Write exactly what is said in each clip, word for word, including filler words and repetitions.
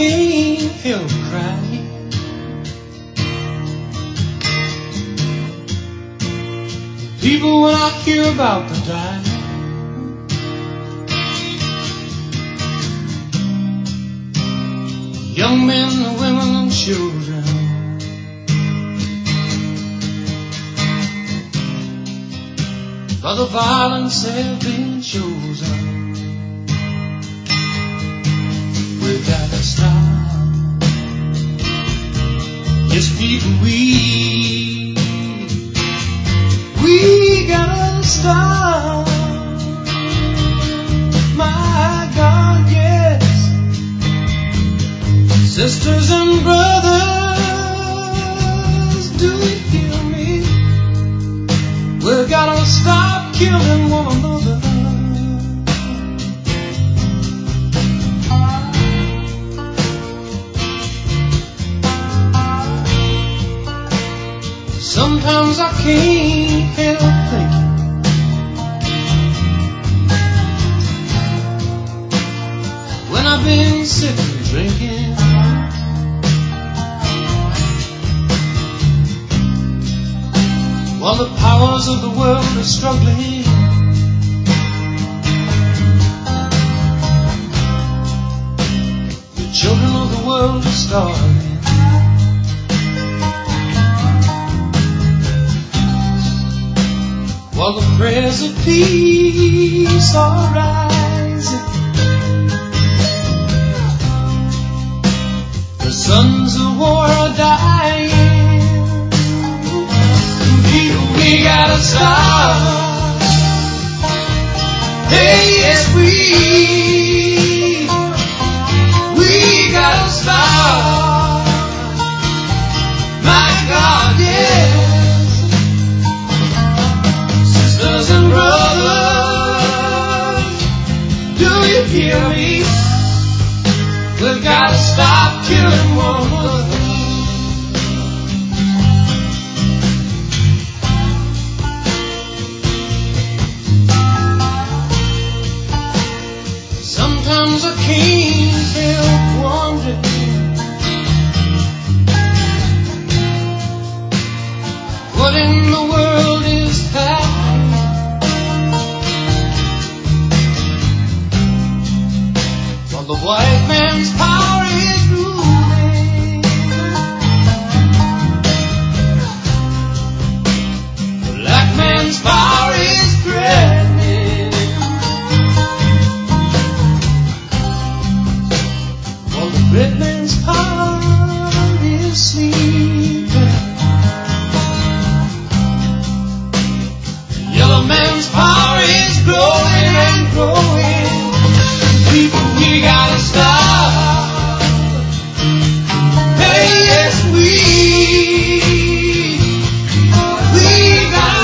can't help crying. People, when I hear about the dying, young men, women, and children, by the violence have been chosen. We gotta stop. Yes, people, we we gotta stop. My God, yes. Sisters and brothers, do you hear me? We gotta stop killing one another. Sometimes I can't help thinking when I've been sitting drinking, while the powers of the world are struggling, the children of the world are starving. While the prayers of peace are rising, the sons of war are dying. People, we gotta stop. Hey, yes, we, we gotta stop. My God, yeah. And brothers, do you hear me? We've got to stop killing one another. Sometimes I can't help wondering what in the world is happening. The white man's power is ruling, the black man's power is threatening, while the red man's power is sleeping, the yellow man's power is growing and growing. People, we gotta stop. Hey, yes, we, we gotta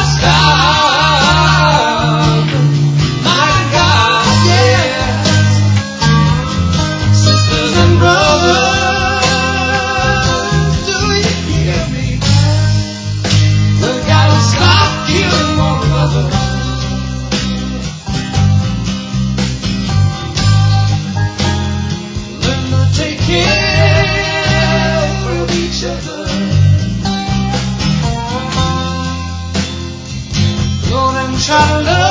stop. My God, yeah. Sisters and brothers, do you hear me? We gotta stop killing one another. Try to love